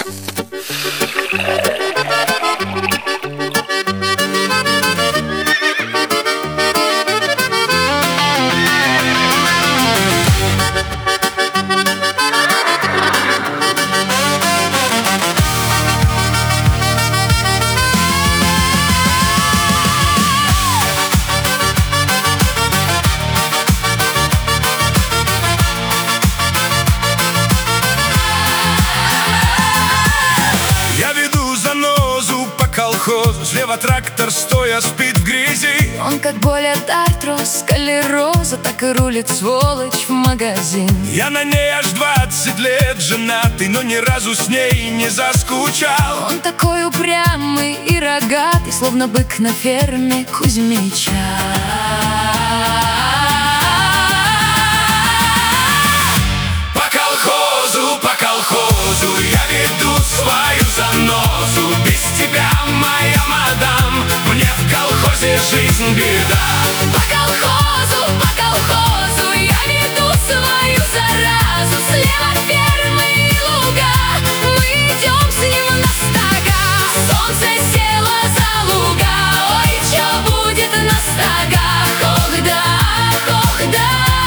Слева трактор, стоя, спит в грязи. Он как боль от артрос, склероза, так и рулит сволочь в магазин. Я на ней аж 20 лет женатый, но ни разу с ней не заскучал. Он такой упрямый и рогатый, словно бык на ферме Кузьмича. По колхозу я веду свою занозу. Без тебя, моя мадам, мне в колхозе жизнь беда. По колхозу я веду свою заразу. Слева фермы и луга, мы идем с ним на стога. Солнце село за луга, ой, чё будет на стогах? Ох да, ох да.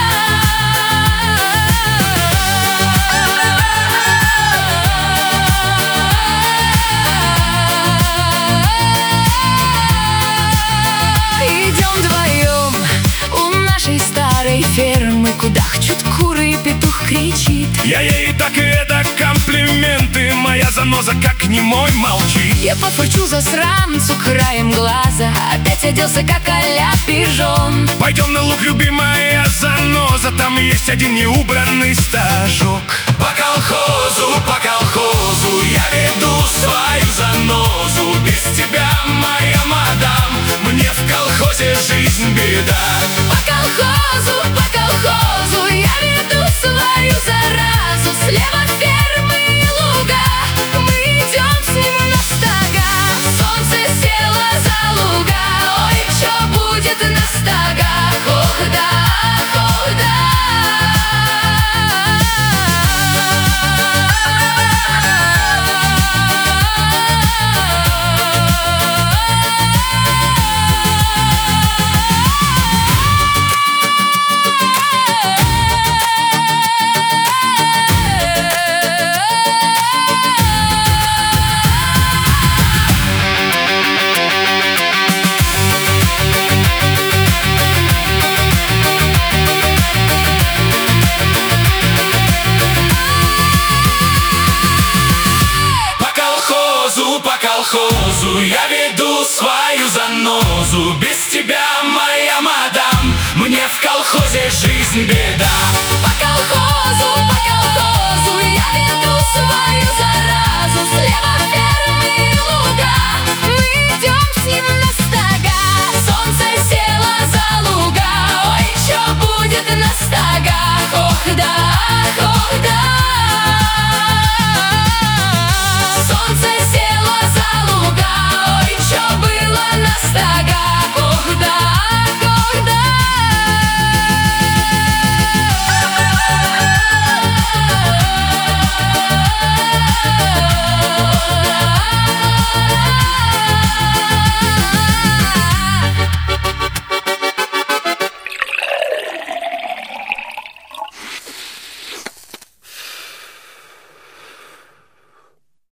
Фермы, куда чуть куры и петух кричит. Я ей так и это комплименты, моя заноза как немой молчит. Я пофырчу засранцу краем глаза, опять оделся как а-ля пижон. Пойдем на луг, любимая заноза, там есть один неубранный стажок. По колхозу я веду свою занозу. Без тебя, моя мадам, мне в колхозе жизнь беда. По колхозу я веду свою заразу. Слева фермы и луга, мы идем с ним на стога. Солнце село за луга, ой, чё будет на стогах? Ох да, ох да. По колхозу я веду свою занозу. Без тебя, моя мадам, мне в колхозе жизнь беда. По колхозу